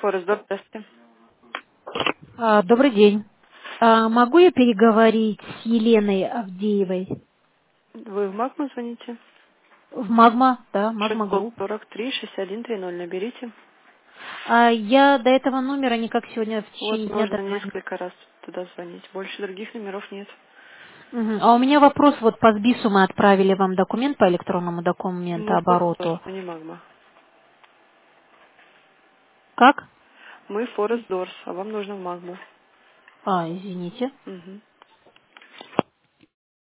Форестдор, здравствуйте. Добрый день. Могу я переговорить с Еленой Авдеевой? Вы в Магму звоните? В Магма, да, Магма Групп. 643-6130 наберите. Я до этого номера никак сегодня в Вот течение дня можно дозвониться. несколько раз туда звонить. Больше других номеров нет. Мгм. А у меня вопрос, вот по СБИСу мы отправили вам документ по электронному Мы Форестдор, документообороту. мы не Магма. Как? Мы Форестдор, а вам нужно в Магму. Извините. Угу.